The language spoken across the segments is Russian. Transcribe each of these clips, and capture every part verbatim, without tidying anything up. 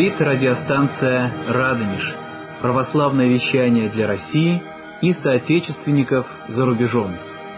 Говорит радиостанция «Радонеж». Православное вещание для России и соотечественников за рубежом.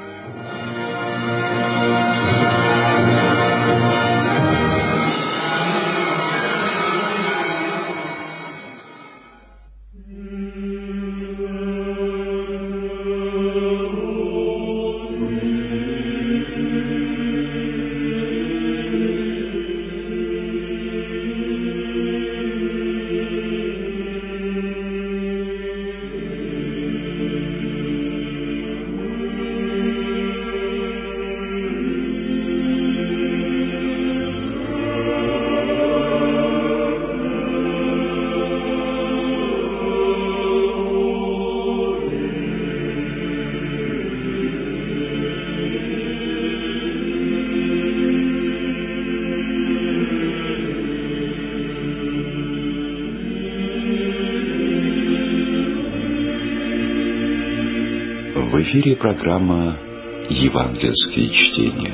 В эфире программа «Евангельские чтения».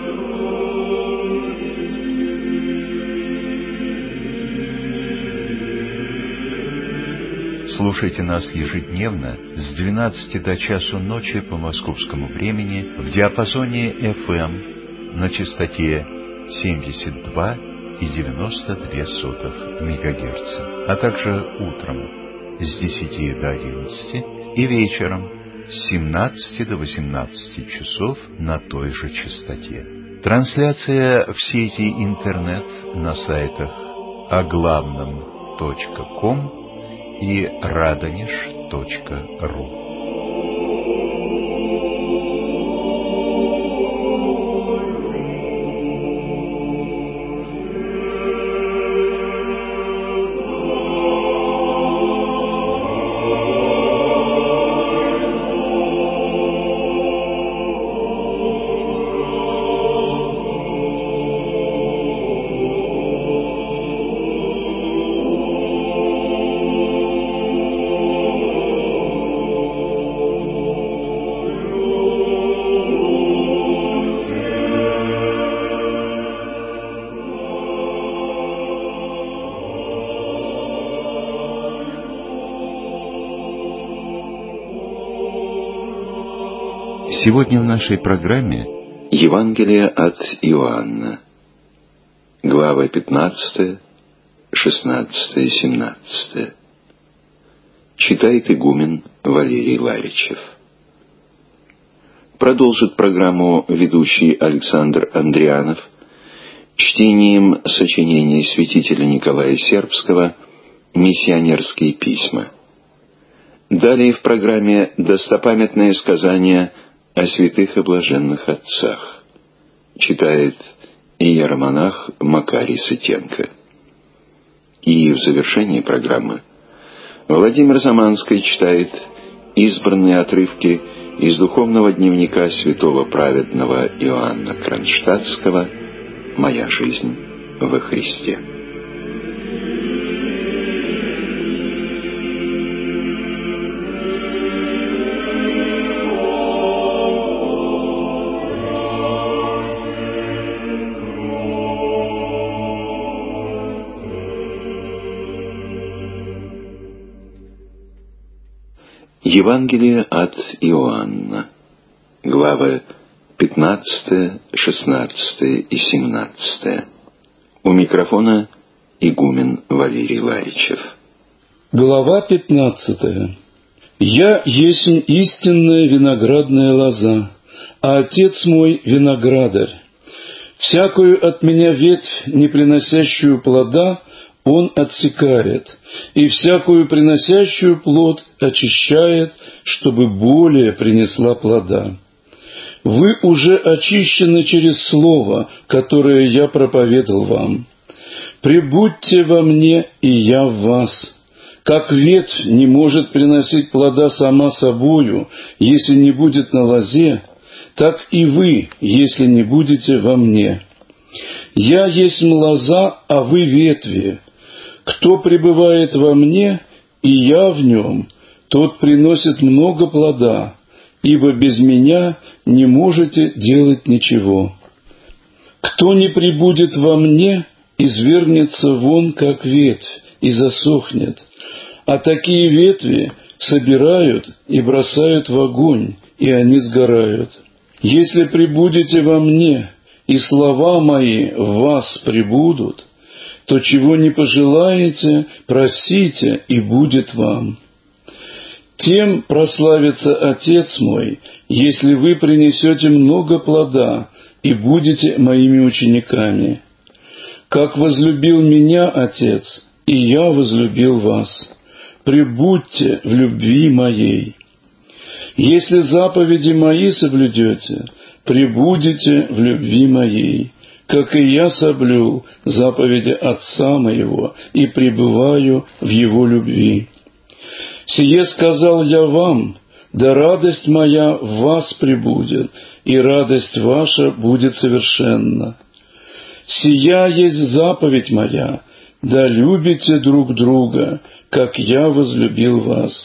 Слушайте нас ежедневно с двенадцати до часу ночи по московскому времени в диапазоне эф эм на частоте семьдесят два и девяносто две сотых мегагерца, а также утром с десяти до одиннадцати и вечером с семнадцати до восемнадцати часов на той же частоте. Трансляция в сети интернет на сайтах о главном точка ком и радонеж точка ру. Сегодня в нашей программе Евангелие от Иоанна, главы пятнадцатая, шестнадцатая и семнадцатая. Читает игумен Валерий Ларичев. Продолжит программу ведущий Александр Андрианов чтением сочинений святителя Николая Сербского «Миссионерские письма». Далее в программе достопамятное сказание о святых и блаженных отцах. Читает иеромонах Макарий Сытенко. И в завершении программы Владимир Заманский читает избранные отрывки из духовного дневника святого праведного Иоанна Кронштадтского «Моя жизнь во Христе». Евангелие от Иоанна, главы пятнадцатая, шестнадцатая и семнадцатая. У микрофона игумен Валерий Ларичев. Глава пятнадцатая. «Я есть истинная виноградная лоза, а Отец мой виноградарь. Всякую от меня ветвь, не приносящую плода, Он отсекает, и всякую приносящую плод очищает, чтобы более принесла плода. Вы уже очищены через слово, которое я проповедал вам. Пребудьте во мне, и я в вас. Как ветвь не может приносить плода сама собою, если не будет на лозе, так и вы, если не будете во мне. Я есть лоза, а вы ветви. Кто пребывает во мне, и я в нем, тот приносит много плода, ибо без меня не можете делать ничего. Кто не пребудет во мне, извергнется вон, как ветвь, и засохнет, а такие ветви собирают и бросают в огонь, и они сгорают. Если пребудете во мне, и слова мои в вас пребудут, то чего не пожелаете, просите, и будет вам. Тем прославится Отец мой, если вы принесете много плода и будете моими учениками. Как возлюбил меня Отец, и я возлюбил вас. Пребудьте в любви моей. Если заповеди мои соблюдете, пребудете в любви моей, как и я соблюл заповеди Отца моего и пребываю в его любви. Сие сказал я вам, да радость моя в вас пребудет, и радость ваша будет совершенна. Сия есть заповедь моя, да любите друг друга, как я возлюбил вас.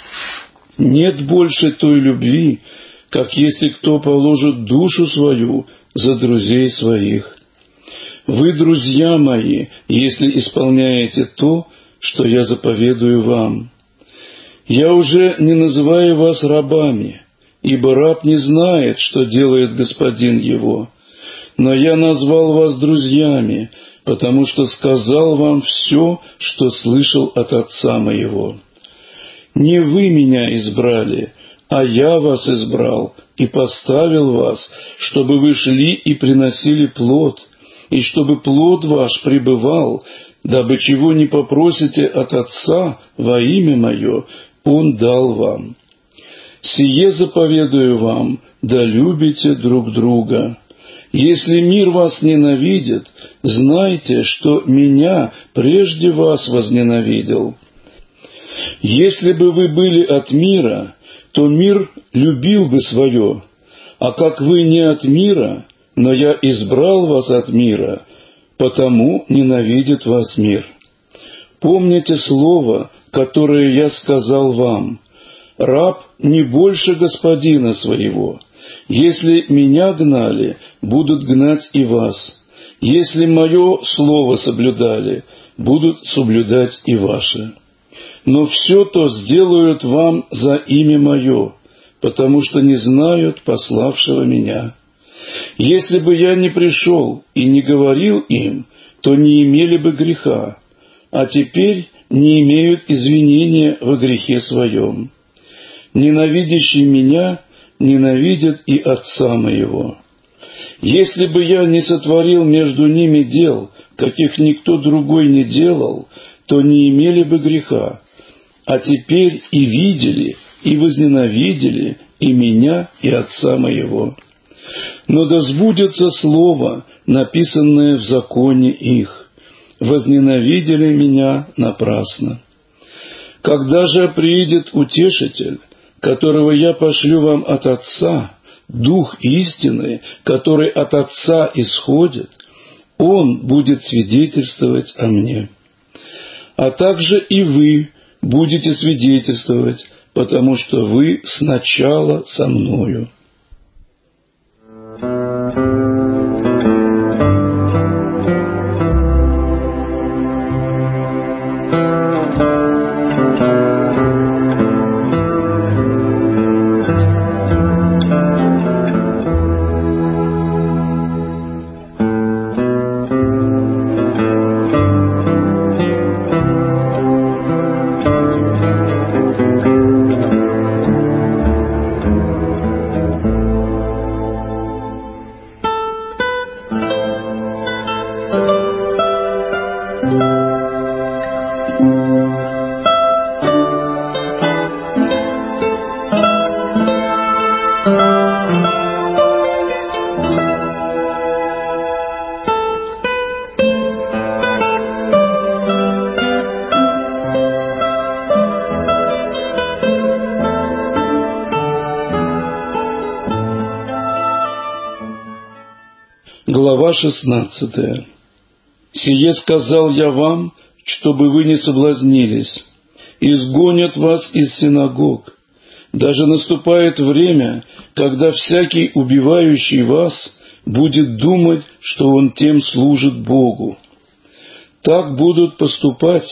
Нет больше той любви, как если кто положит душу свою за друзей своих. Вы, друзья мои, если исполняете то, что я заповедую вам. Я уже не называю вас рабами, ибо раб не знает, что делает господин его, но я назвал вас друзьями, потому что сказал вам все, что слышал от Отца моего. Не вы меня избрали, а я вас избрал и поставил вас, чтобы вы шли и приносили плод, и чтобы плод ваш пребывал, дабы чего не попросите от Отца во имя Мое, Он дал вам. Сие заповедую вам, да любите друг друга. Если мир вас ненавидит, знайте, что Меня прежде вас возненавидел. Если бы вы были от мира, то мир любил бы свое, а как вы не от мира, но я избрал вас от мира, потому ненавидит вас мир. Помните слово, которое я сказал вам: раб не больше господина своего. Если меня гнали, будут гнать и вас. Если мое слово соблюдали, будут соблюдать и ваше. Но все то сделают вам за имя Мое, потому что не знают пославшего Меня. Если бы я не пришел и не говорил им, то не имели бы греха, а теперь не имеют извинения во грехе своем. Ненавидящий Меня ненавидят и Отца Моего. Если бы я не сотворил между ними дел, каких никто другой не делал, то не имели бы греха, а теперь и видели, и возненавидели и Меня, и Отца Моего. Но да сбудется слово, написанное в законе их: возненавидели Меня напрасно. Когда же приидет Утешитель, которого я пошлю вам от Отца, Дух истины, который от Отца исходит, Он будет свидетельствовать о Мне. А также и вы будете свидетельствовать, потому что вы сначала со Мною. Глава шестнадцатая. «Сие сказал я вам, чтобы вы не соблазнились. Изгонят вас из синагог. Даже наступает время, когда всякий, убивающий вас, будет думать, что он тем служит Богу. Так будут поступать,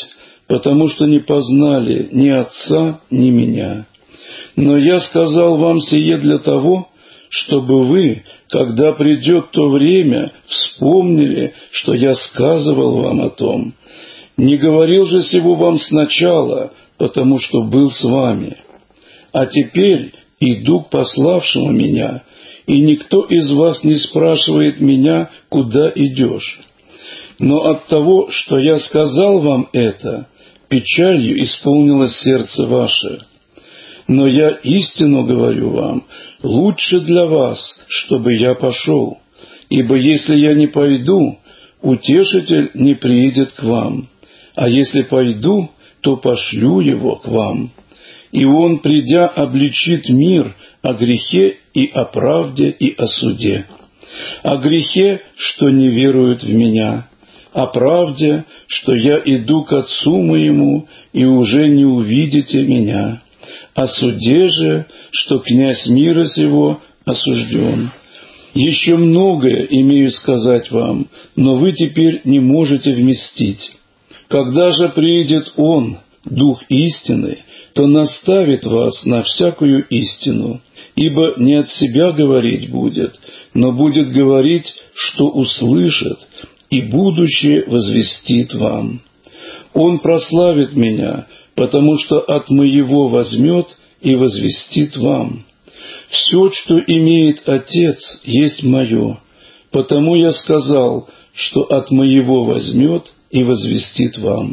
потому что не познали ни Отца, ни Меня. Но я сказал вам сие для того, чтобы вы, когда придет то время, вспомнили, что я сказывал вам о том. Не говорил же сего вам сначала, потому что был с вами. А теперь иду к пославшему меня, и никто из вас не спрашивает меня, куда идешь. Но от того, что я сказал вам это, печалью исполнилось сердце ваше. Но я истину говорю вам, лучше для вас, чтобы я пошел, ибо если я не пойду, утешитель не приидет к вам, а если пойду, то пошлю его к вам. И он, придя, обличит мир о грехе и о правде и о суде. О грехе, что не веруют в меня, о правде, что я иду к Отцу моему, и уже не увидите меня, о суде же, что князь мира сего осужден. Еще многое имею сказать вам, но вы теперь не можете вместить. Когда же приидет Он, Дух истины, то наставит вас на всякую истину, ибо не от себя говорить будет, но будет говорить, что услышит, и будущее возвестит вам. Он прославит Меня, потому что от Моего возьмет и возвестит вам. Все, что имеет Отец, есть Мое, потому я сказал, что от Моего возьмет и возвестит вам.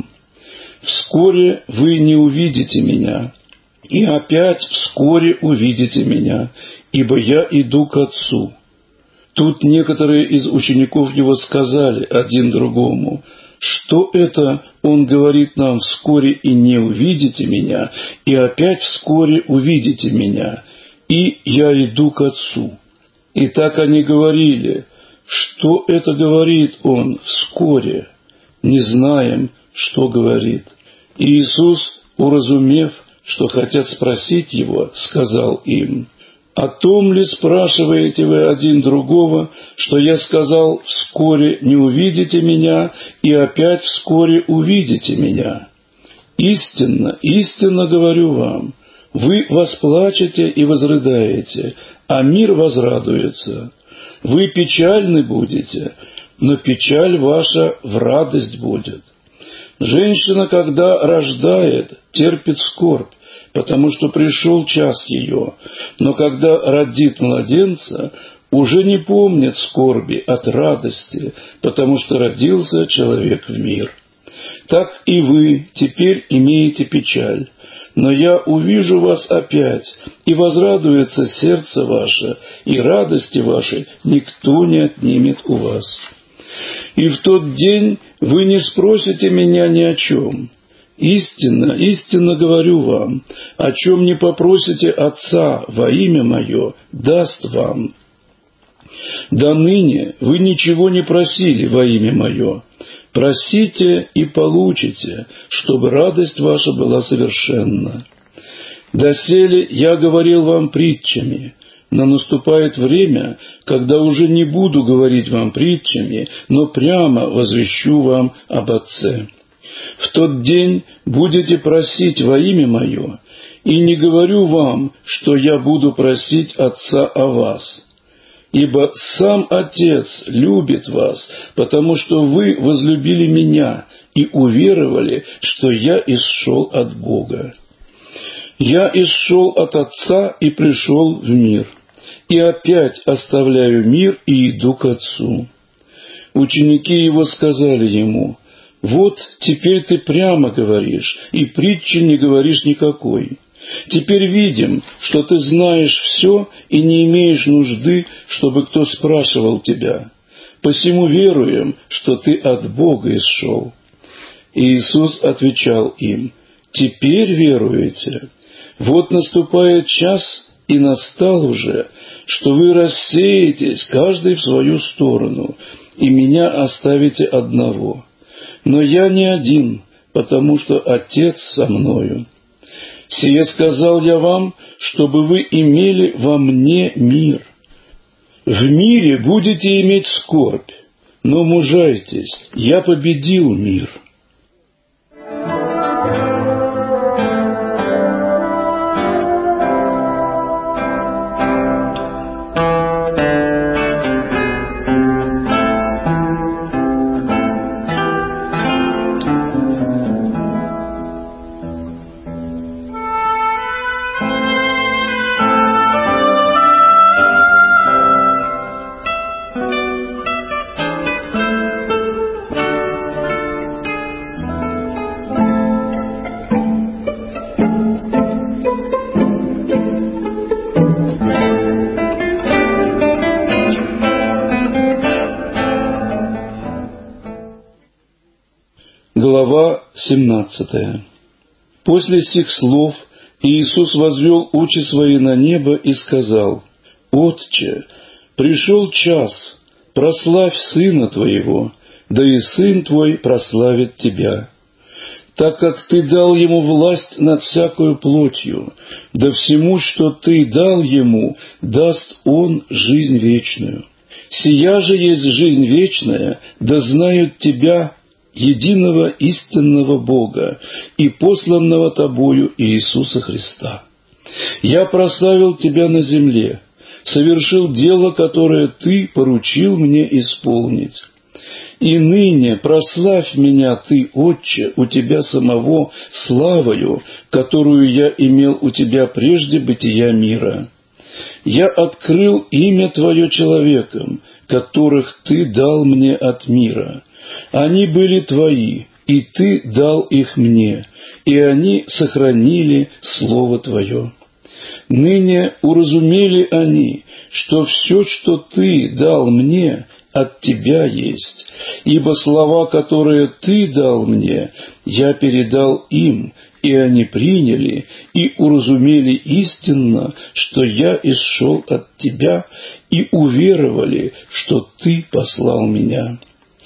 Вскоре вы не увидите Меня, и опять вскоре увидите Меня, ибо я иду к Отцу». Тут некоторые из учеников Его сказали один другому: «Что это Он говорит нам: вскоре и не увидите Меня, и опять вскоре увидите Меня, и я иду к Отцу?» И так они говорили: «Что это говорит Он: вскоре? Не знаем, что говорит». И Иисус, уразумев, что хотят спросить Его, сказал им: «О том ли спрашиваете вы один другого, что я сказал: вскоре не увидите Меня, и опять вскоре увидите Меня? Истинно, истинно говорю вам, вы восплачете и возрыдаете, а мир возрадуется. Вы печальны будете, но печаль ваша в радость будет. Женщина, когда рождает, терпит скорбь, потому что пришел час ее, но когда родит младенца, уже не помнит скорби от радости, потому что родился человек в мир. Так и вы теперь имеете печаль, но я увижу вас опять, и возрадуется сердце ваше, и радости вашей никто не отнимет у вас. И в тот день вы не спросите меня ни о чем. Истинно, истинно говорю вам, о чем не попросите Отца во имя Мое, даст вам. До ныне вы ничего не просили во имя Мое. Просите и получите, чтобы радость ваша была совершенна. Доселе я говорил вам притчами, но наступает время, когда уже не буду говорить вам притчами, но прямо возвещу вам об Отце. В тот день будете просить во имя Мое, и не говорю вам, что я буду просить Отца о вас. Ибо сам Отец любит вас, потому что вы возлюбили Меня и уверовали, что я исшел от Бога. Я исшел от Отца и пришел в мир, и опять оставляю мир и иду к Отцу». Ученики Его сказали Ему: «Вот теперь ты прямо говоришь, и притчи не говоришь никакой. Теперь видим, что ты знаешь все и не имеешь нужды, чтобы кто спрашивал тебя. Посему веруем, что ты от Бога исшел». И Иисус отвечал им: «Теперь веруете? Вот наступает час, и настал уже, что вы рассеетесь, каждый в свою сторону, и Меня оставите одного. Но я не один, потому что Отец со мною. Сие сказал я вам, чтобы вы имели во Мне мир. В мире будете иметь скорбь, но мужайтесь, я победил мир». Глава семнадцатая. После сих слов Иисус возвел очи свои на небо и сказал: «Отче, пришел час, прославь Сына Твоего, да и Сын Твой прославит Тебя, так как Ты дал Ему власть над всякою плотью, да всему, что Ты дал Ему, даст Он жизнь вечную. Сия же есть жизнь вечная, да знают Тебя, единого истинного Бога и посланного Тобою Иисуса Христа. Я прославил Тебя на земле, совершил дело, которое Ты поручил мне исполнить. И ныне прославь меня Ты, Отче, у Тебя самого славою, которую я имел у Тебя прежде бытия мира. Я открыл имя Твое человекам, которых Ты дал мне от мира. Они были Твои, и Ты дал их мне, и они сохранили Слово Твое. Ныне уразумели они, что все, что Ты дал мне, от Тебя есть, ибо слова, которые Ты дал мне, я передал им, и они приняли и уразумели истинно, что я исшел от Тебя, и уверовали, что Ты послал меня.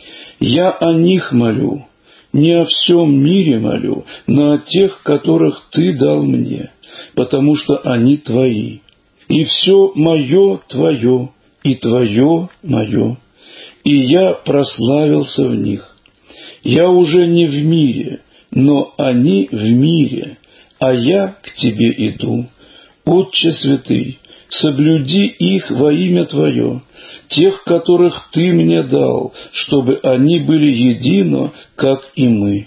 Я о них молю, не о всем мире молю, но о тех, которых Ты дал мне, потому что они Твои. И все мое Твое, и Твое мое, и я прославился в них. Я уже не в мире, но они в мире, а я к Тебе иду. Отче святый, соблюди их во имя Твое, тех, которых Ты мне дал, чтобы они были едино, как и мы.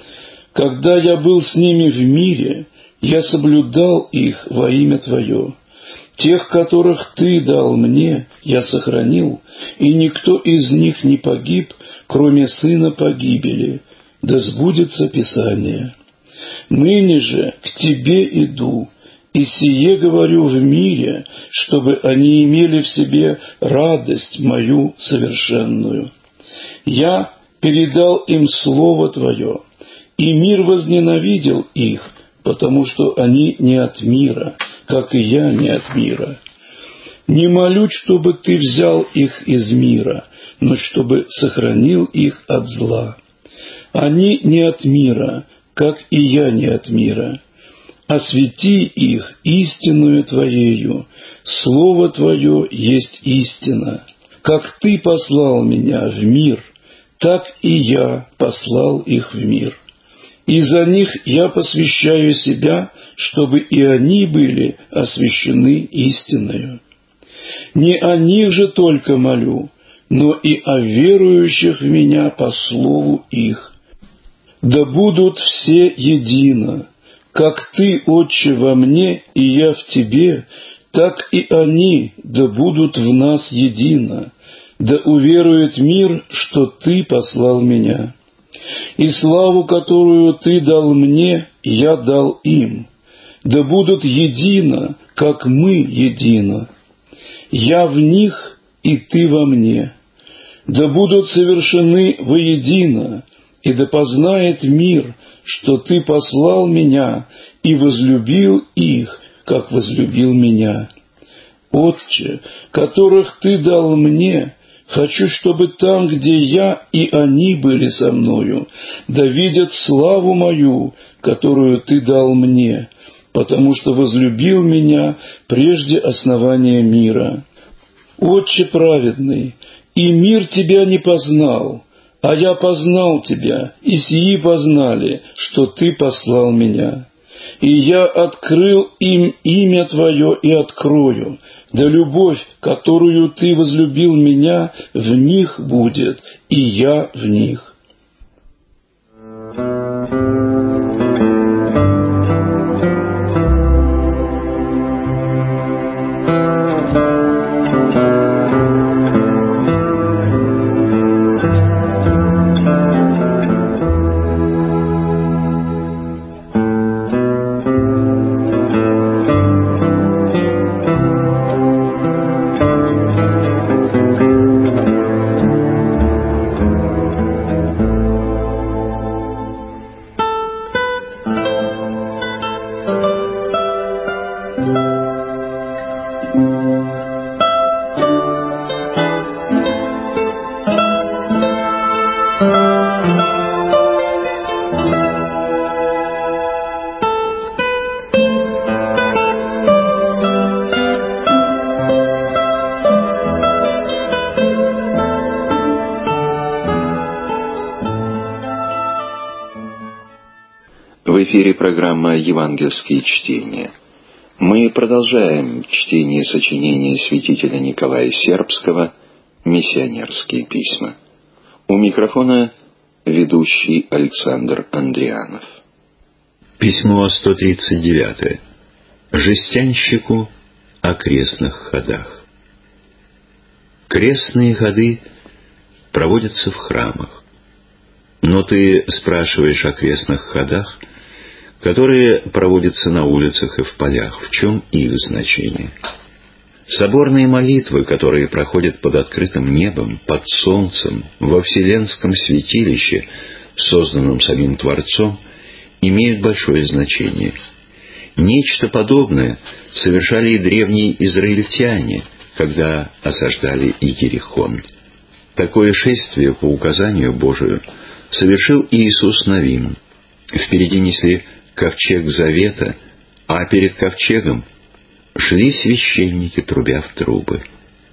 Когда я был с ними в мире, я соблюдал их во имя Твое. Тех, которых Ты дал мне, я сохранил, и никто из них не погиб, кроме сына погибели, да сбудется Писание. Ныне же к Тебе иду, и сие говорю в мире, чтобы они имели в себе радость мою совершенную. Я передал им Слово Твое, и мир возненавидел их, потому что они не от мира, как и я не от мира. Не молю, чтобы Ты взял их из мира, но чтобы сохранил их от зла. Они не от мира, как и я не от мира. Освети их истинную Твоею, Слово Твое есть истина. Как Ты послал меня в мир, так и я послал их в мир. И за них я посвящаю себя, чтобы и они были освящены истиною. Не о них же только молю, но и о верующих в Меня по слову их. Да будут все едино, как Ты, Отче, во мне, и я в Тебе, так и они да будут в нас едино, да уверует мир, что Ты послал Меня. И славу, которую Ты дал мне, я дал им, да будут едино, как мы едино. Я в них, и Ты во мне, да будут совершены воедино, и да познает мир, что Ты послал Меня и возлюбил их, как возлюбил Меня. Отче, которых Ты дал мне, хочу, чтобы там, где я и они были со мною, да видят славу мою, которую Ты дал мне, потому что возлюбил Меня прежде основания мира. Отче праведный, и мир Тебя не познал, а я познал Тебя, и сии познали, что Ты послал Меня. И я открыл им имя Твое и открою, да любовь, которую Ты возлюбил Меня, в них будет, и я в них. эфире программа «Евангельские чтения». Мы продолжаем чтение сочинения святителя Николая Сербского «Миссионерские письма». У микрофона ведущий Александр Андрианов. Письмо сто тридцать девять. Жестянщику о крестных ходах. Крестные ходы проводятся в храмах. Но ты спрашиваешь о крестных ходах, которые проводятся на улицах и в полях. В чем их значение? Соборные молитвы, которые проходят под открытым небом, под солнцем, во вселенском святилище, созданном самим Творцом, имеют большое значение. Нечто подобное совершали и древние израильтяне, когда осаждали Иерихон. Такое шествие по указанию Божию совершил Иисус Навин. Впереди несли ковчег завета, а перед ковчегом шли священники, трубя в трубы.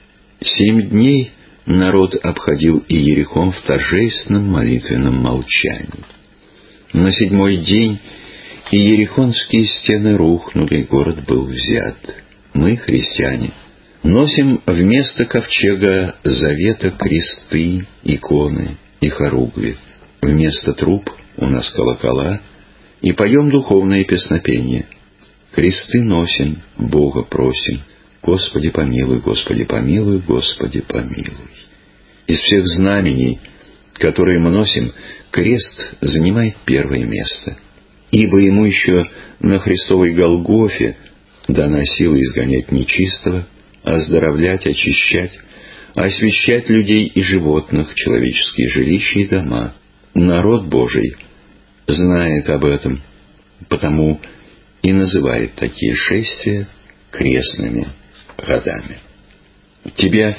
Семь дней народ обходил Иерихон в торжественном молитвенном молчании. На седьмой день иерихонские стены рухнули, город был взят. Мы, христиане, носим вместо ковчега завета кресты, иконы и хоругви. Вместо труб у нас колокола, и поем духовное песнопение. Кресты носим, Бога просим, Господи помилуй, Господи помилуй, Господи помилуй. Из всех знамений, которые мы носим, крест занимает первое место, ибо ему еще на Христовой Голгофе дана сила изгонять нечистого, оздоровлять, очищать, освящать людей и животных, человеческие жилища и дома. Народ Божий знает об этом, потому и называет такие шествия крестными ходами. Тебе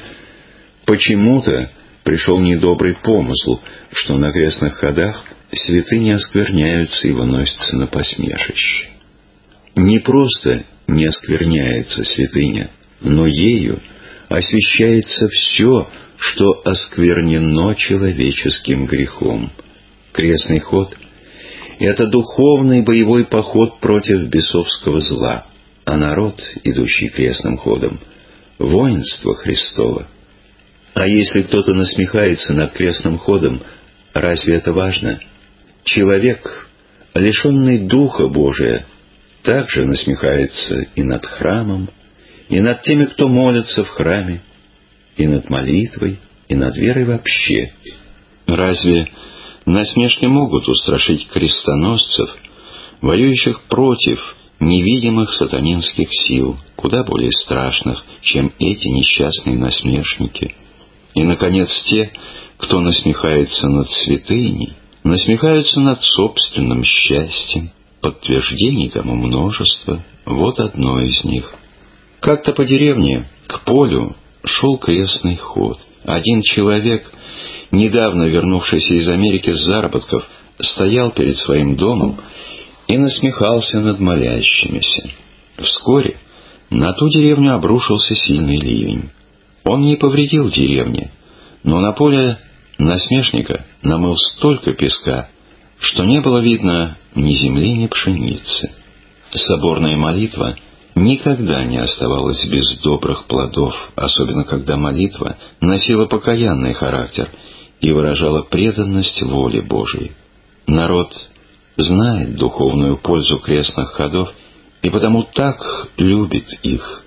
почему-то пришел недобрый помысл, что на крестных ходах святыни оскверняются и выносятся на посмешище. Не просто не оскверняется святыня, но ею освящается все, что осквернено человеческим грехом. Крестный ход — это духовный боевой поход против бесовского зла, а народ, идущий крестным ходом, — воинство Христово. А если кто-то насмехается над крестным ходом, разве это важно? Человек, лишенный Духа Божия, также насмехается и над храмом, и над теми, кто молится в храме, и над молитвой, и над верой вообще. Разве насмешки могут устрашить крестоносцев, воюющих против невидимых сатанинских сил, куда более страшных, чем эти несчастные насмешники? И, наконец, те, кто насмехается над святыней, насмехаются над собственным счастьем. Подтверждений тому множество. Вот одно из них. Как-то по деревне к полю шел крестный ход. Один человек, недавно вернувшийся из Америки с заработков, стоял перед своим домом и насмехался над молящимися. Вскоре на ту деревню обрушился сильный ливень. Он не повредил деревне, но на поле насмешника намыл столько песка, что не было видно ни земли, ни пшеницы. Соборная молитва никогда не оставалась без добрых плодов, особенно когда молитва носила покаянный характер и выражала преданность воле Божией. Народ знает духовную пользу крестных ходов и потому так любит их.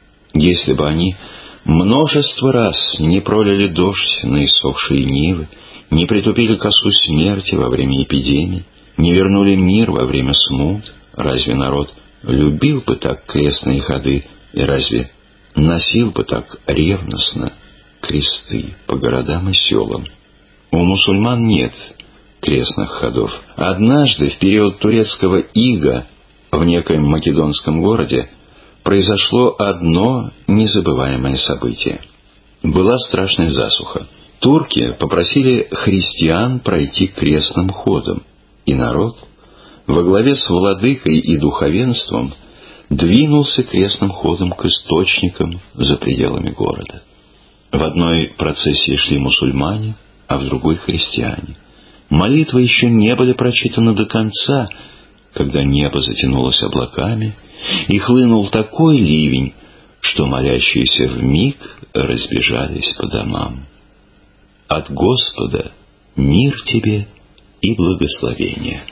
Если бы они множество раз не пролили дождь на иссохшие нивы, не притупили косу смерти во время эпидемий, не вернули мир во время смут, разве народ любил бы так крестные ходы и разве носил бы так ревностно кресты по городам и селам? У мусульман нет крестных ходов. Однажды, в период турецкого ига, в некоем македонском городе произошло одно незабываемое событие. Была страшная засуха. Турки попросили христиан пройти крестным ходом, и народ во главе с владыкой и духовенством двинулся крестным ходом к источникам за пределами города. В одной процессии шли мусульмане, а в другой — христиане. Молитвы еще не были прочитаны до конца, когда небо затянулось облаками, и хлынул такой ливень, что молящиеся вмиг разбежались по домам. От Господа мир тебе и благословение.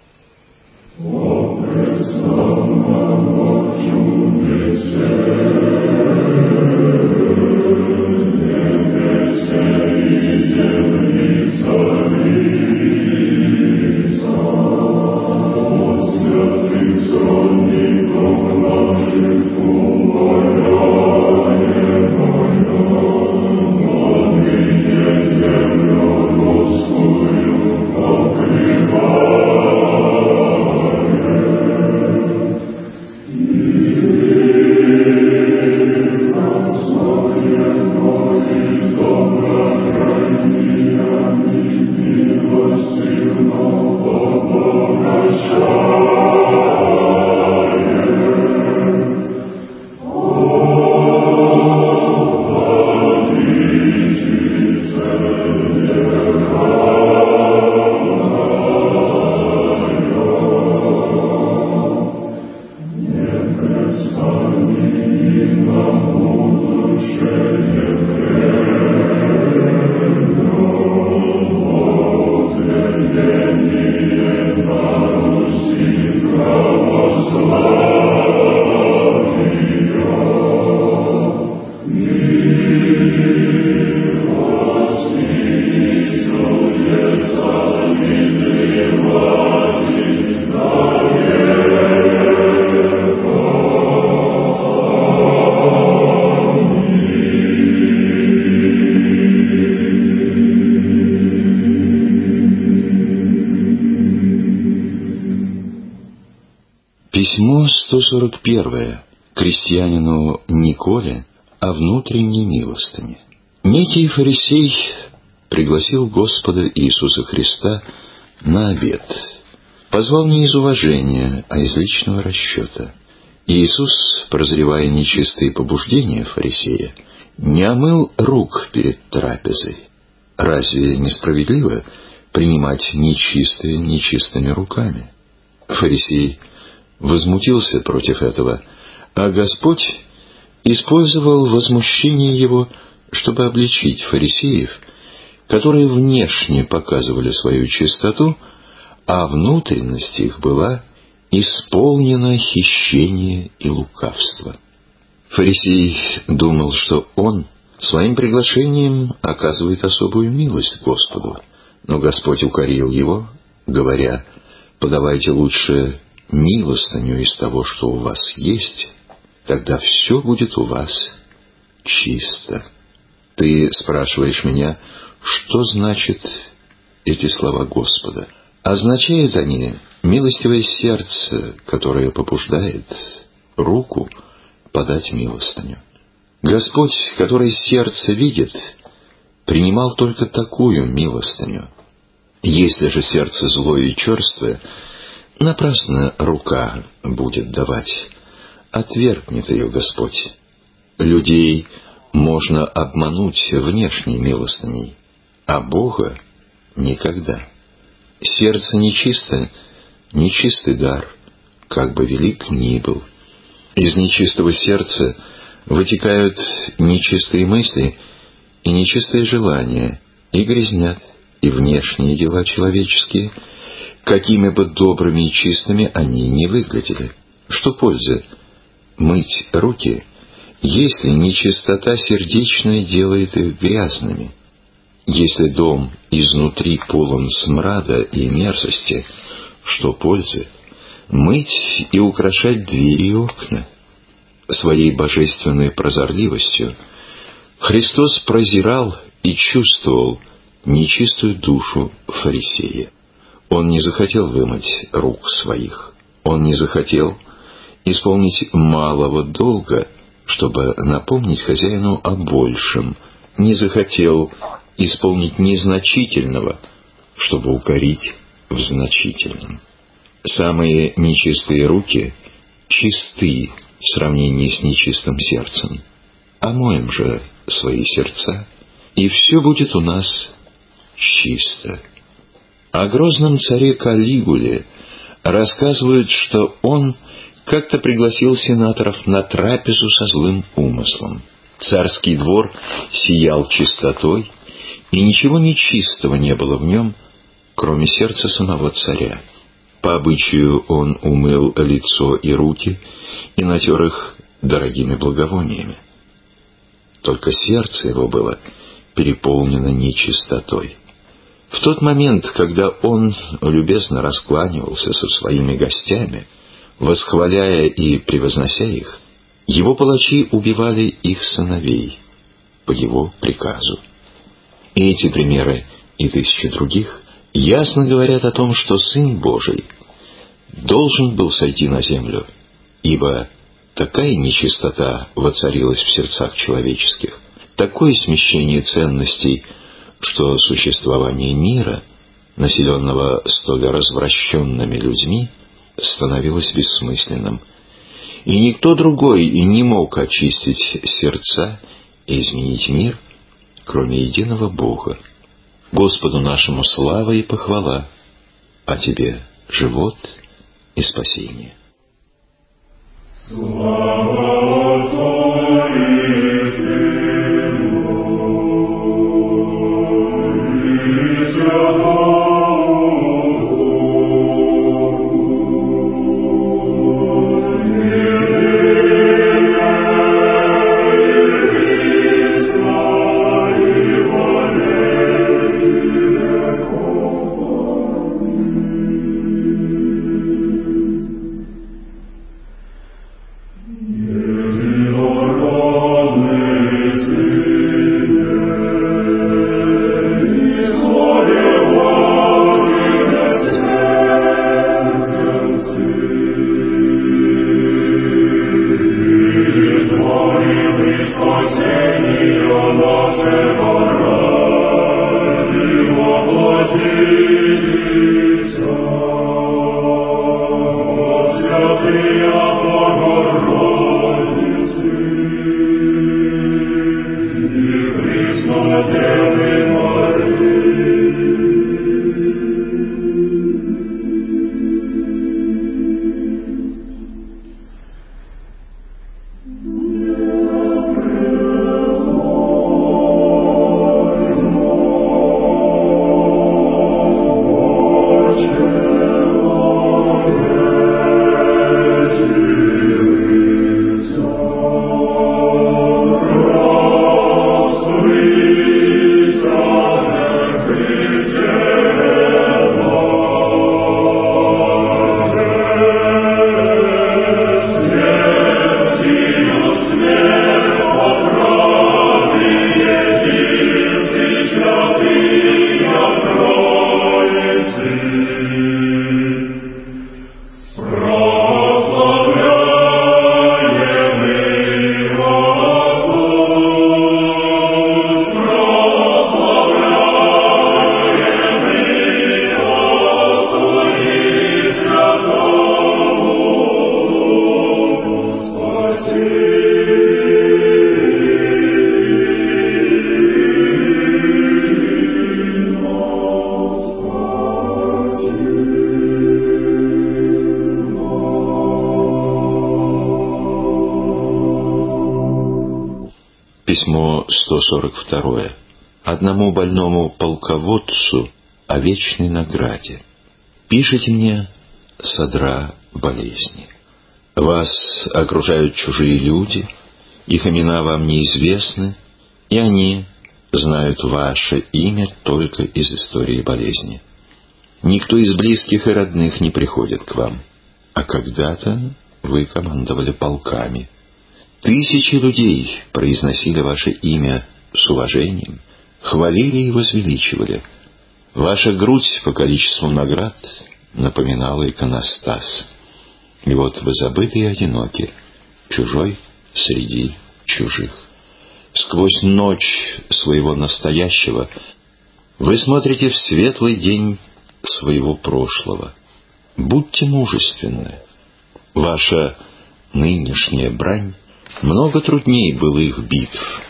Письмо сто сорок первое крестьянину Николе о внутренней милостыне. Некий фарисей пригласил Господа Иисуса Христа на обед. Позвал не из уважения, а из личного расчета. Иисус, прозревая нечистые побуждения фарисея, не омыл рук перед трапезой. Разве несправедливо принимать нечистое нечистыми руками? Фарисей возмутился против этого, а Господь использовал возмущение его, чтобы обличить фарисеев, которые внешне показывали свою чистоту, а внутренность их была исполнена хищения и лукавства. Фарисей думал, что он своим приглашением оказывает особую милость Господу, но Господь укорил его, говоря: «Подавайте лучше милостыню из того, что у вас есть, тогда все будет у вас чисто». Ты спрашиваешь меня, что значит эти слова Господа? Означают они милостивое сердце, которое побуждает руку подать милостыню. Господь, который сердце видит, принимал только такую милостыню. Если же сердце злое и черствое, напрасно рука будет давать, отвергнет ее Господь. Людей можно обмануть внешней милостыней, а Бога никогда. Сердце нечисто, нечистый дар, как бы велик ни был. Из нечистого сердца вытекают нечистые мысли и нечистые желания, и грязнят, и внешние дела человеческие, какими бы добрыми и чистыми они ни выглядели. Что пользы мыть руки, если нечистота сердечная делает их грязными? Если дом изнутри полон смрада и мерзости, что пользы мыть и украшать двери и окна? Своей божественной прозорливостью Христос прозирал и чувствовал нечистую душу фарисея. Он не захотел вымыть рук своих. Он не захотел исполнить малого долга, чтобы напомнить хозяину о большем. Не захотел исполнить незначительного, чтобы укорить в значительном. Самые нечистые руки чисты в сравнении с нечистым сердцем. Омоем же свои сердца, и все будет у нас чисто. О грозном царе Калигуле, Рассказывают, что он как-то пригласил сенаторов на трапезу со злым умыслом. Царский двор сиял чистотой, и ничего нечистого не было в нем, кроме сердца самого царя. По обычаю он умыл лицо и руки и натер их дорогими благовониями. Только сердце его было переполнено нечистотой. В тот момент, когда он любезно раскланивался со своими гостями, восхваляя и превознося их, его палачи убивали их сыновей по его приказу. И эти примеры и тысячи других ясно говорят о том, что Сын Божий должен был сойти на землю, ибо такая нечистота воцарилась в сердцах человеческих, такое смещение ценностей, что существование мира, населенного столь развращенными людьми, становилось бессмысленным, и никто другой и не мог очистить сердца и изменить мир, кроме единого Бога. Господу нашему слава и похвала, а Тебе живот и спасение. Слава Отцу и Сыну и Святому. Письмо сто сорок два. Одному больному полководцу о вечной награде. Пишите мне содра болезни. Вас окружают чужие люди, их имена вам неизвестны, и они знают ваше имя только из истории болезни. Никто из близких и родных не приходит к вам, а когда-то вы командовали полками. Тысячи людей произносили ваше имя с уважением, хвалили и возвеличивали. Ваша грудь по количеству наград напоминала иконостас. И вот вы забыты и одиноки, чужой среди чужих. Сквозь ночь своего настоящего вы смотрите в светлый день своего прошлого. Будьте мужественны. Ваша нынешняя брань много трудней былых битв,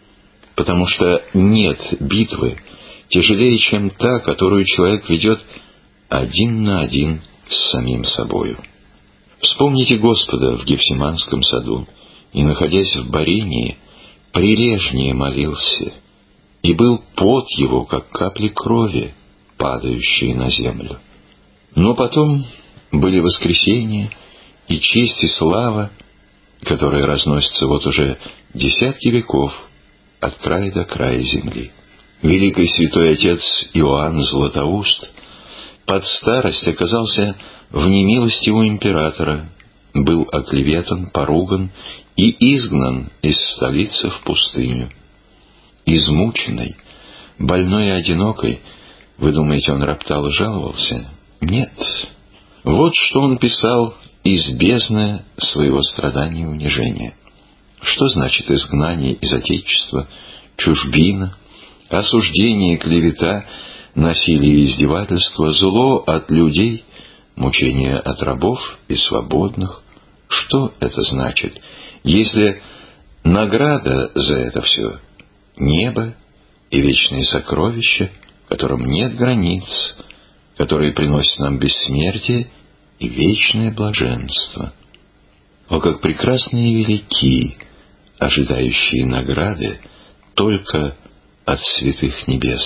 потому что нет битвы тяжелее, чем та, которую человек ведет один на один с самим собою. Вспомните Господа в Гефсиманском саду, и, находясь в борении, прилежнее молился, и был пот его, как капли крови, падающие на землю. Но потом были воскресения и честь и слава, которые разносятся вот уже десятки веков от края до края земли. Великий святой отец Иоанн Златоуст под старость оказался в немилости у императора, был оклеветан, поруган и изгнан из столицы в пустыню. Измученный, больной и одинокой, вы думаете, он роптал и жаловался? Нет. Вот что он писал из бездны своего страдания и унижения. Что значит изгнание из Отечества, чужбина, осуждение, клевета, насилие и издевательство, зло от людей, мучение от рабов и свободных? Что это значит, если награда за это все — небо и вечные сокровища, которым нет границ, которые приносят нам бессмертие и вечное блаженство? О, как прекрасны и велики ожидающие награды только от святых небес,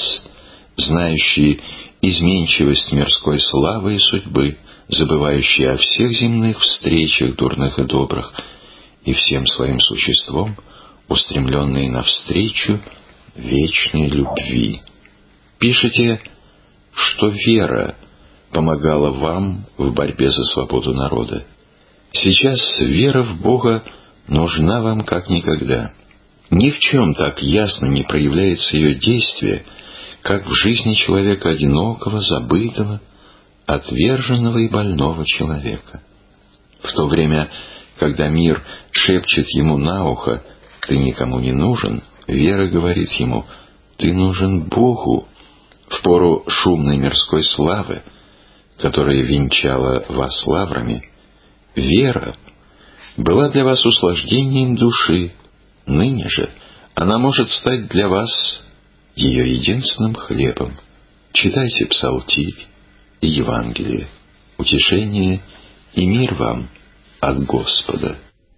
знающие изменчивость мирской славы и судьбы, забывающие о всех земных встречах дурных и добрых, и всем своим существом устремленные навстречу вечной любви. Пишите, что вера помогала вам в борьбе за свободу народа. Сейчас вера в Бога нужна вам как никогда. Ни в чем так ясно не проявляется ее действие, как в жизни человека одинокого, забытого, отверженного и больного человека. В то время, когда мир шепчет ему на ухо: «Ты никому не нужен», вера говорит ему: «Ты нужен Богу». В пору шумной мирской славы, которая венчала вас лаврами, вера была для вас услаждением души. Ныне же она может стать для вас ее единственным хлебом. Читайте Псалтирь и Евангелие. Утешение и мир вам от Господа.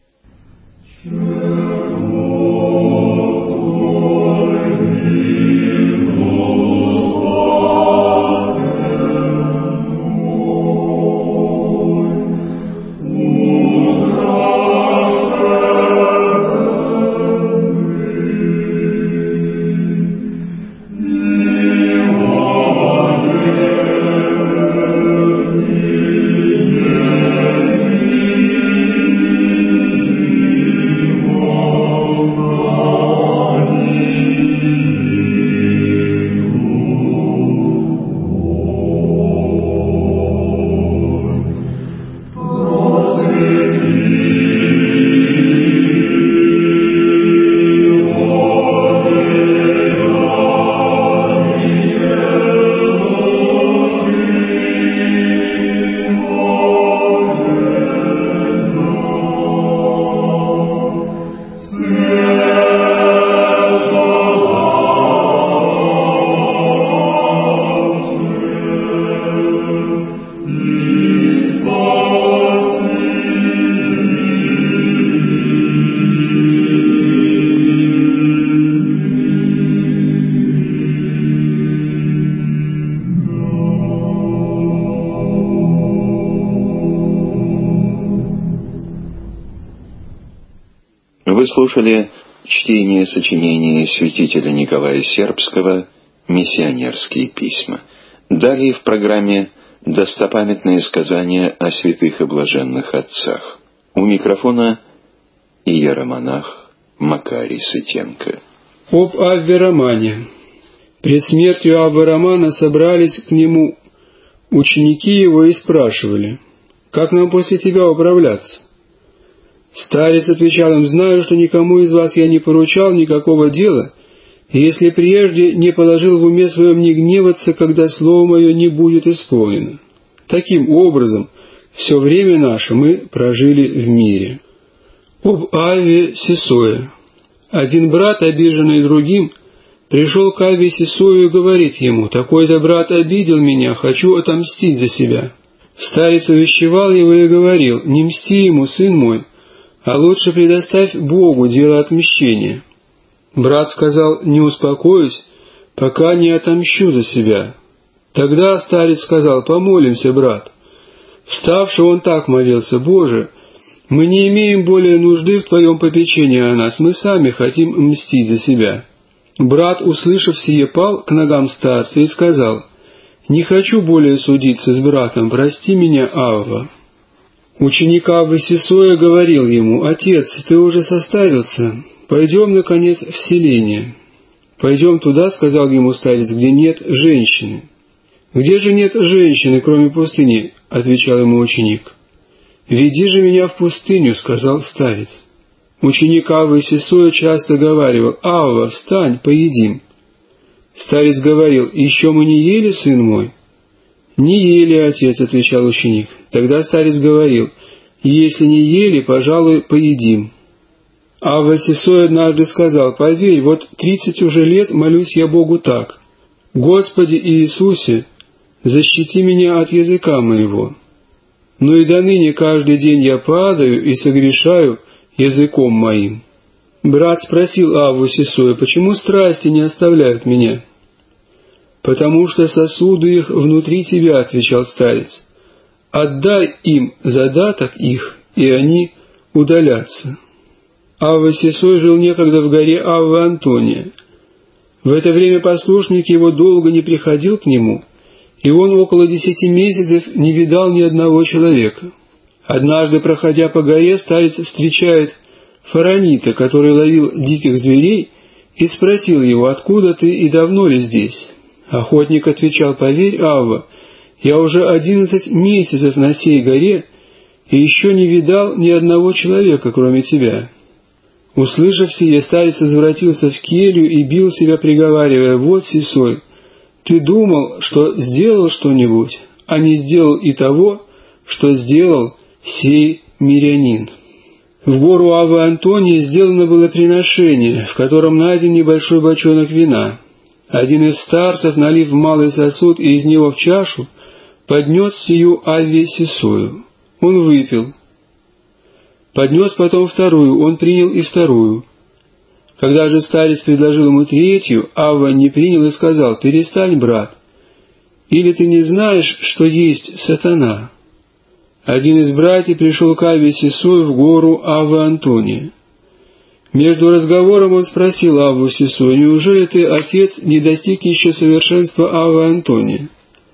Вы слушали чтение сочинения святителя Николая Сербского «Миссионерские письма». Далее в программе достопамятные сказания о святых и блаженных отцах. У микрофона иеромонах Макарий Сытенко. Об Авве Романе. Пред смертью Аввы Романа собрались к нему ученики его и спрашивали: «Как нам после тебя управляться?» Старец отвечал им: «Знаю, что никому из вас я не поручал никакого дела, если прежде не положил в уме своем не гневаться, когда слово мое не будет исполнено». Таким образом, все время наше мы прожили в мире. Об Авве Сисое. Один брат, обиженный другим, пришел к Авве Сисою и говорит ему: «Такой-то брат обидел меня, хочу отомстить за себя». Старец увещевал его и говорил: «Не мсти ему, сын мой, а лучше предоставь Богу дело отмщения». Брат сказал: «Не успокоюсь, пока не отомщу за себя». Тогда старец сказал: «Помолимся, брат». Вставши, он так молился: «Боже, мы не имеем более нужды в Твоем попечении о нас, мы сами хотим мстить за себя». Брат, услышав сие, пал к ногам старца и сказал: «Не хочу более судиться с братом, прости меня, Авва». Ученик Аввы Сисоя говорил ему: «Отец, ты уже состарился, пойдем, наконец, в селение». «Пойдем туда, — сказал ему старец, — где нет женщины». «Где же нет женщины, кроме пустыни?» — отвечал ему ученик. «Веди же меня в пустыню, — сказал старец». Ученик Аввы Сисоя часто говаривал: «Авва, встань, поедим». Старец говорил: «Еще мы не ели, сын мой?» «Не ели, отец, — отвечал ученик». Тогда старец говорил: «Если не ели, пожалуй, поедим». Авва Сисоя однажды сказал: «Поверь, вот тридцать уже лет молюсь я Богу так: Господи Иисусе, защити меня от языка моего. Но и доныне каждый день я падаю и согрешаю языком моим». Брат спросил Авву Сисоя: «Почему страсти не оставляют меня?» «Потому что сосуды их внутри тебя, — отвечал старец. Отдай им задаток их, и они удалятся». Авва Сисой жил некогда в горе Аввы Антония. В это время послушник его долго не приходил к нему, и он около десяти месяцев не видал ни одного человека. Однажды, проходя по горе, старец встречает Фаранита, который ловил диких зверей, и спросил его: «Откуда ты и давно ли здесь?» Охотник отвечал: «Поверь, Авва, я уже одиннадцать месяцев на сей горе и еще не видал ни одного человека, кроме тебя». Услышав сие, старец возвратился в келью и бил себя, приговаривая: «Вот, Сисой, ты думал, что сделал что-нибудь, а не сделал и того, что сделал сей мирянин». В гору Аввы Антония сделано было приношение, в котором найден небольшой бочонок вина. Один из старцев, налив в малый сосуд и из него в чашу, поднес сию Авве Сисою. Он выпил. Поднес потом вторую, он принял и вторую. Когда же старец предложил ему третью, Авва не принял и сказал: «Перестань, брат, или ты не знаешь, что есть сатана?» Один из братьев пришел к Авве Сисою в гору Аввы Антония. Между разговором он спросил Авву Сисою: «Неужели ты, отец, не достиг еще совершенства Аввы Антония?»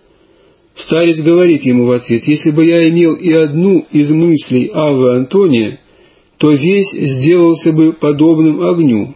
Старец говорит ему в ответ: «Если бы я имел и одну из мыслей Аввы Антония, то весь сделался бы подобным огню.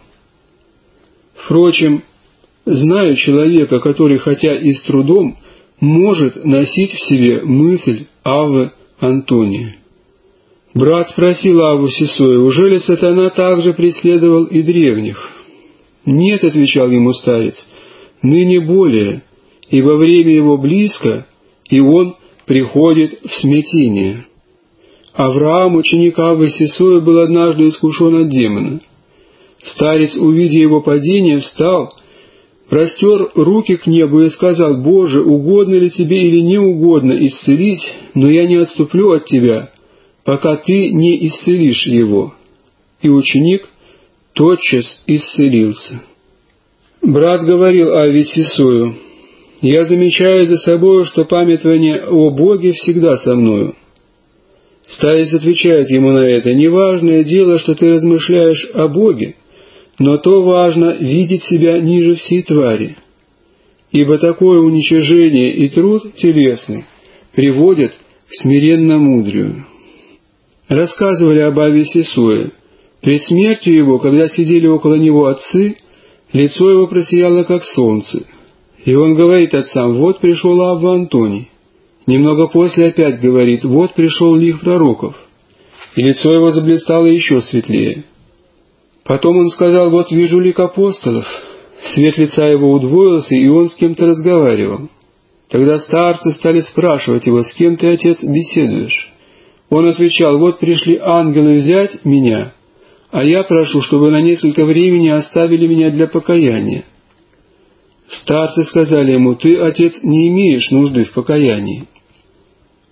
Впрочем, знаю человека, который, хотя и с трудом, может носить в себе мысль Аввы Антония». Брат спросил Авву Сисоя: «Ужели сатана также преследовал и древних?» «Нет, — отвечал ему старец, — ныне более, ибо время его близко, и он приходит в смятение». Авраам, ученик Аввы Сисоя, был однажды искушен от демона. Старец, увидя его падение, встал, простер руки к небу и сказал: «Боже, угодно ли тебе или не угодно исцелить, но я не отступлю от тебя, пока ты не исцелишь его». И ученик тотчас исцелился. Брат говорил Авве Сисою: «Я замечаю за собою, что памятование о Боге всегда со мною». Старец отвечает ему на это: «Неважное дело, что ты размышляешь о Боге, но то важно видеть себя ниже всей твари, ибо такое уничижение и труд телесный приводят к смиренно-мудрию». Рассказывали об Авве Сисое. Пред смертью его, когда сидели около него отцы, лицо его просияло, как солнце. И он говорит отцам: «Вот пришел Авва Антоний». Немного после опять говорит: «Вот пришел лик пророков». И лицо его заблистало еще светлее. Потом он сказал: «Вот вижу лик апостолов». Свет лица его удвоился, и он с кем-то разговаривал. Тогда старцы стали спрашивать его: «С кем ты, отец, беседуешь?» Он отвечал: «Вот пришли ангелы взять меня, а я прошу, чтобы на несколько времени оставили меня для покаяния». Старцы сказали ему: «Ты, отец, не имеешь нужды в покаянии.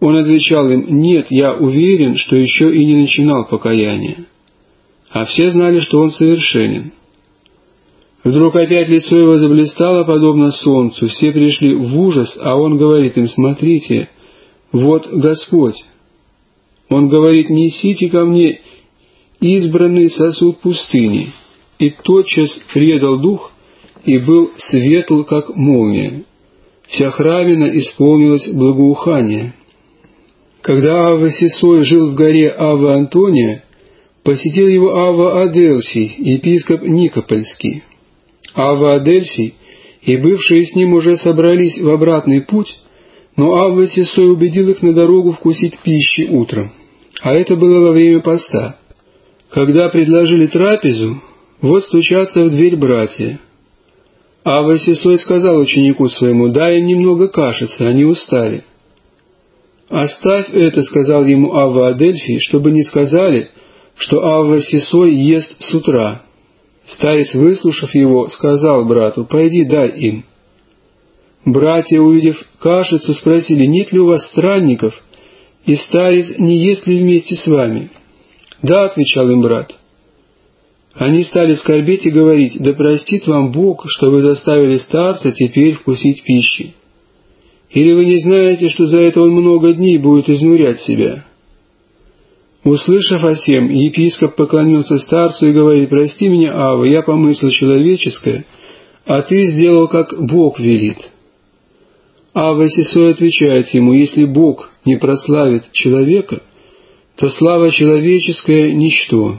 Он отвечал им: «Нет, я уверен, что еще и не начинал покаяния». А все знали, что он совершенен. Вдруг опять лицо его заблистало, подобно солнцу. Все пришли в ужас, а он говорит им: «Смотрите, вот Господь». Он говорит: «Несите ко мне избранный сосуд пустыни». И тотчас предал дух, и был светл, как молния. Вся храмина исполнилась благоухания. Когда Авва Сисой жил в горе Авва Антония, посетил его Авва Адельфий, епископ Никопольский. Авва Адельфий и бывшие с ним уже собрались в обратный путь, но Авва Сисой убедил их на дорогу вкусить пищи утром, а это было во время поста. Когда предложили трапезу, вот стучатся в дверь братья. Авва Сисой сказал ученику своему: «Дай им немного кашицы, они устали». «Оставь это», — сказал ему Авва Адельфий, чтобы не сказали, что Авва Сисой ест с утра. Старец, выслушав его, сказал брату: «Пойди, дай им». Братья, увидев кашицу, спросили: «Нет ли у вас странников, и старец не ест ли вместе с вами?» «Да», — отвечал им брат. Они стали скорбеть и говорить: «Да простит вам Бог, что вы заставили старца теперь вкусить пищи. Или вы не знаете, что за это он много дней будет изнурять себя?» Услышав о сем, епископ поклонился старцу и говорит: «Прости меня, Авва, я помыслил человеческое, а ты сделал, как Бог велит». Авва Сисой отвечает ему: «Если Бог не прославит человека, то слава человеческая — ничто».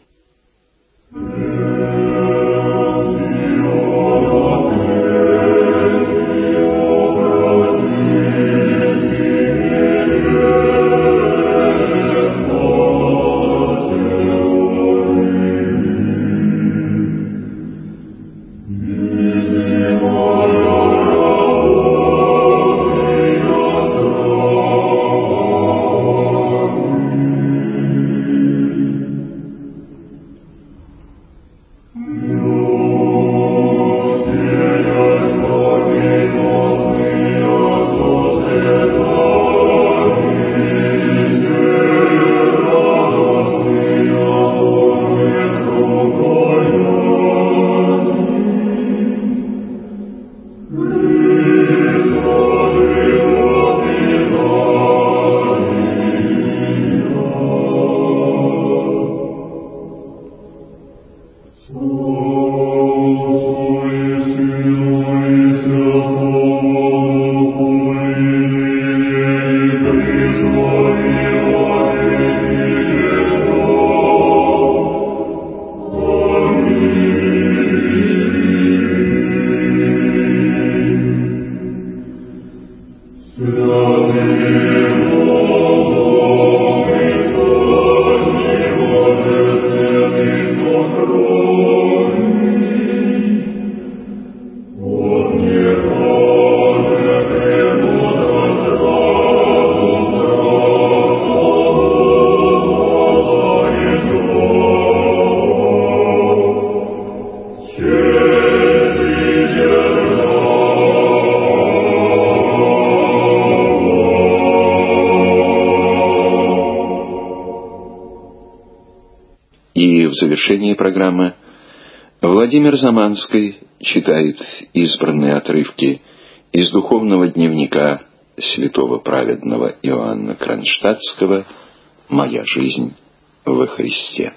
В завершении программы Владимир Заманский читает избранные отрывки из духовного дневника святого праведного Иоанна Кронштадтского «Моя жизнь во Христе».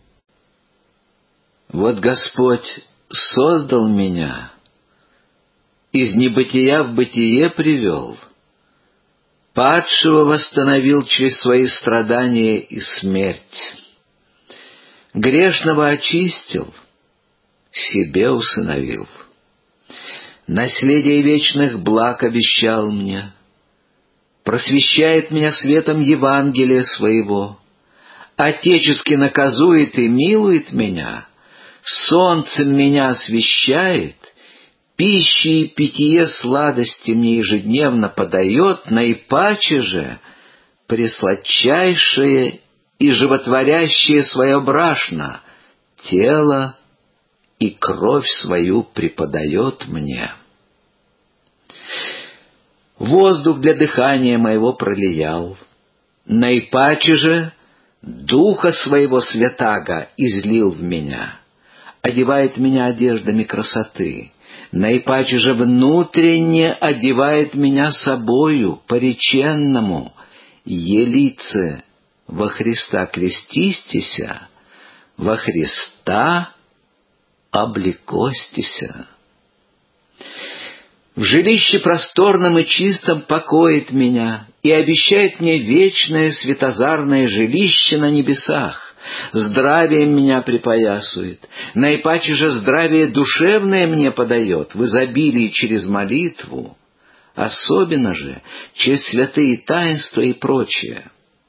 Вот Господь создал меня, из небытия в бытие привел, падшего восстановил через свои страдания и смерть, грешного очистил, себе усыновил. Наследие вечных благ обещал мне, просвещает меня светом Евангелия своего, отечески наказует и милует меня, солнцем меня освещает, пищи и питье сладости мне ежедневно подает, наипаче же пресладчайшее и животворящее свое брашно, тело и кровь свою преподает мне. воздух для дыхания моего пролиял. Наипаче же Духа Своего Святаго излил в меня, одевает меня одеждами красоты, наипаче же внутренне одевает меня собою, пореченному, елице во Христа крестистися, во Христа облекостися. В жилище просторном и чистом покоит меня и обещает мне вечное светозарное жилище на небесах. Здравием меня припоясует, наипаче же здравие душевное мне подает в изобилии через молитву, особенно же через святые таинства и прочее.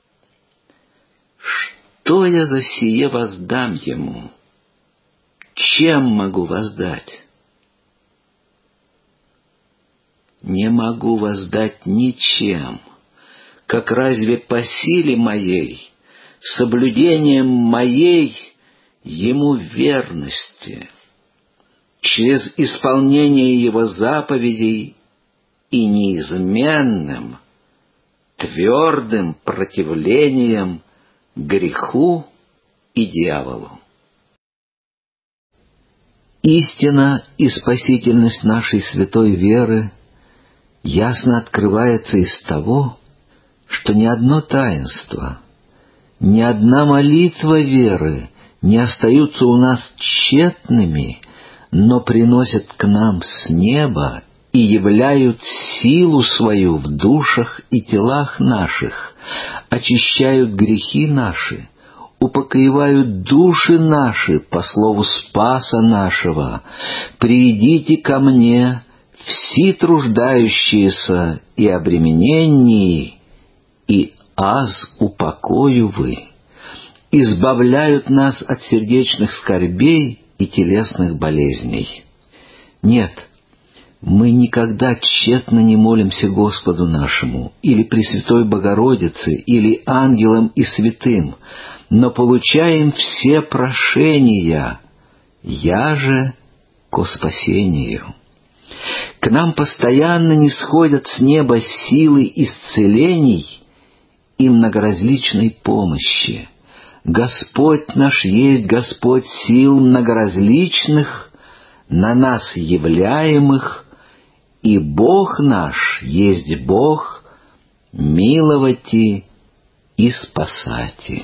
Что я за сие воздам ему? Чем могу воздать? Не могу воздать ничем, как разве по силе моей, соблюдением моей ему верности, через исполнение его заповедей и неизменным, твердым противлением греху и дьяволу. Истина и спасительность нашей святой веры ясно открывается из того, что ни одно таинство, ни одна молитва веры не остаются у нас тщетными, но приносят к нам с неба и являют силу свою в душах и телах наших, очищают грехи наши, упокоивают души наши по слову Спаса нашего. «Придите ко мне, все труждающиеся и обремененные, и аз упокою вы», избавляют нас от сердечных скорбей и телесных болезней. Нет, мы никогда тщетно не молимся Господу нашему, или Пресвятой Богородице, или ангелам и святым, но получаем все прошения, я же ко спасению. К нам постоянно нисходят с неба силы исцелений и многоразличной помощи. Господь наш есть Господь сил многоразличных, на нас являемых, и Бог наш есть Бог миловати и спасати.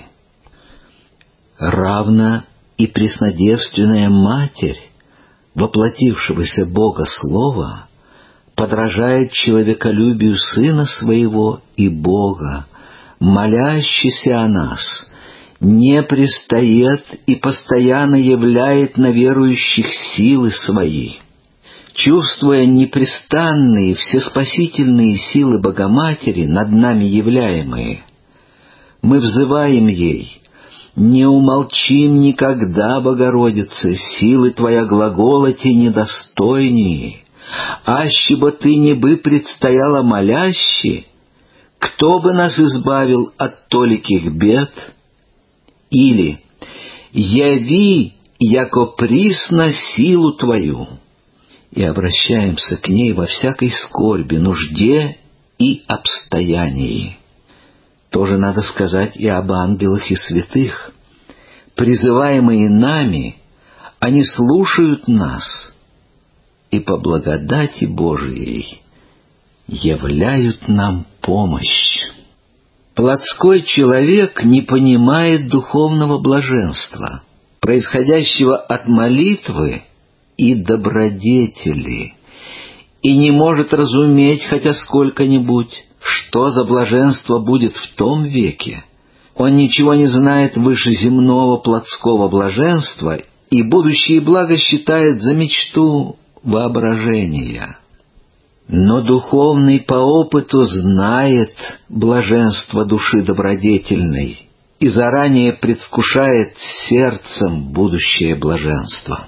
Равно и преснодевственная Матерь воплотившегося Бога Слова подражает человеколюбию Сына Своего и Бога, молящийся о нас, не пристает и постоянно являет на верующих силы Свои. Чувствуя непрестанные всеспасительные силы Богоматери, над нами являемые, мы взываем ей: «Не умолчим никогда, Богородице, силы Твоя глаголоти недостойнее, аще бы Ты не бы предстояла моляще, кто бы нас избавил от толиких бед?» Или «Яви, яко присно силу Твою», и обращаемся к ней во всякой скорби, нужде и обстоянии. Тоже надо сказать и об ангелах и святых. Призываемые нами, они слушают нас и по благодати Божией являют нам помощь. Плотской человек не понимает духовного блаженства, происходящего от молитвы и добродетели, и не может разуметь хотя сколько-нибудь, что за блаженство будет в том веке. Он ничего не знает выше земного плотского блаженства и будущее благо считает за мечту воображения. Но духовный по опыту знает блаженство души добродетельной и заранее предвкушает сердцем будущее блаженство.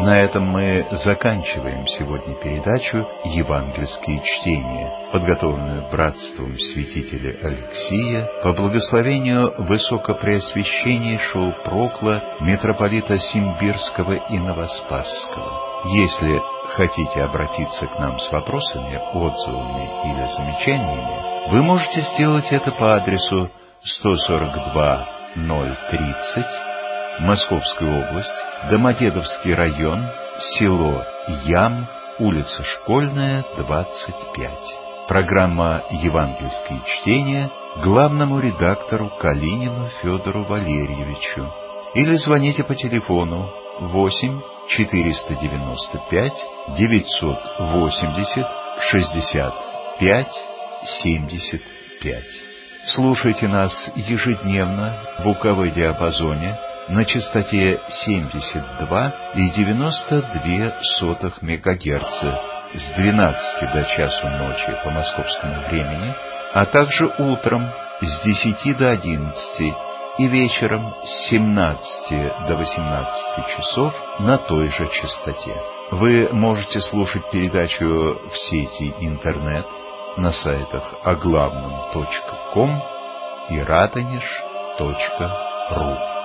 На этом мы заканчиваем сегодня передачу «Евангельские чтения», подготовленную братством святителя Алексия по благословению высокопреосвященнейшего прокла митрополита Симбирского и Новоспасского. Если хотите обратиться к нам с вопросами, отзывами или замечаниями, вы можете сделать это по адресу сто сорок два ноль тридцать, Московская область, Домодедовский район, село Ям, улица Школьная, двадцать пять. Программа «Евангельские чтения» главному редактору Калинину Федору Валерьевичу. Или звоните по телефону восемь четыреста девяносто пять девятьсот восемьдесят шестьдесят пять семьдесят пять. Слушайте нас ежедневно в УКВ диапазоне на частоте семьдесят два и девяносто две сотых мегагерца с двенадцати до часу ночи по московскому времени, а также утром с десяти до одиннадцати и вечером с семнадцати до восемнадцати часов на той же частоте. Вы можете слушать передачу в сети интернет на сайтах оглавном точка ком и радонеж точка ру.